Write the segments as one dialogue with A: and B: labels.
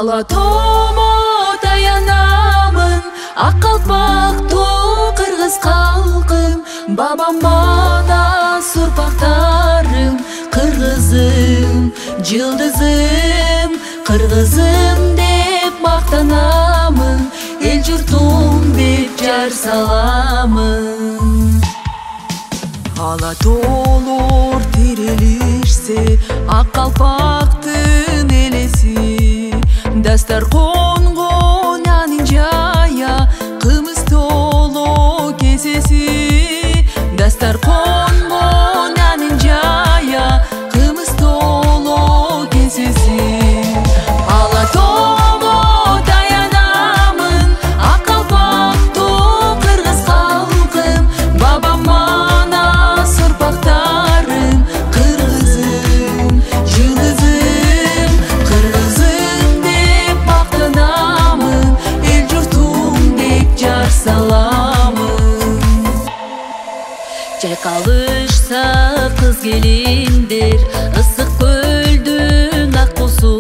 A: Ала томо таянамын, ак калпактуу кыргыз калкым. Бабам манас урпактарым, кыргызым, жылдызым, кыргызым деп мактанамын, эл журтум деп жар саламын. Ала тоолор тирелишсе, ак калпактын элеси, дастарконго нанын жая, кымыз толо кесеси. Дастарконго нанын жая, кымыз толо кесеси. Ала томо таянамын, ак калпактуу кыргыз калкым. Бабам манас урпактарым, кыргызым, жылдызым, кыргызым деп мактанамын, эл журтум деп жар саламын. Чайкалышса кыз келиндер, ысык көлдүн ак кусу,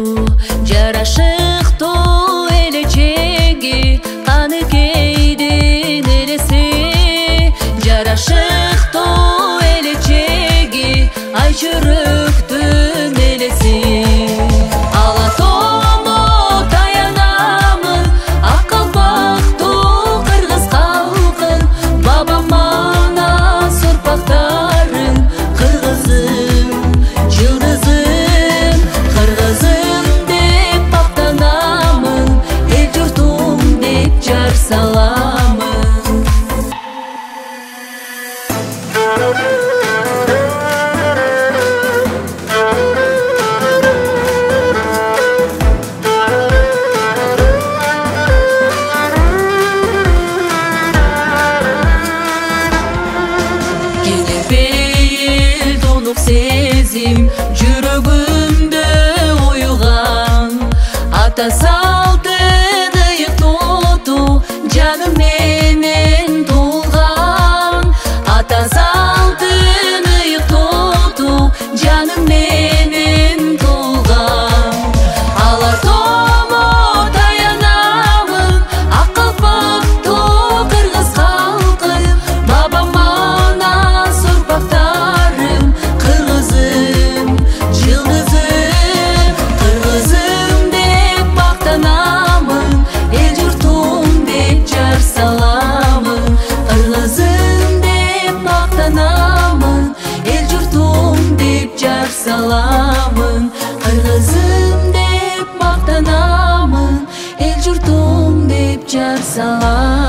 A: жарашыктуу элечеги, Каныкейдин элеси. Жарашыктуу элечеги, Айчүрөктүн элеси. Ала томо таянамын, ак калпактуу кыргыз калкым. Бабам манас урпактарым, кыргызым, жылдызым, кыргызым деп мактанамын, эл журтум деп жар саламын. Келебейил донук сезим, жүрөгүмдө уюган. Ата салтын ыйык туту, жаным менен тулган. Ата салтын ыйык туту, жаным менен тулган. Ала томо таянамын, ак калпактуу кыргыз калкым. Бабам манас урпактарым, кыргызым, жылдызым, кыргызым деп мактанамын, эл журтум деп жар саламын. Кыргызым деп мактанамын, эл журтум деп жар саламын. Кыргызым деп мактанамын, эл журтум деп жар саламын.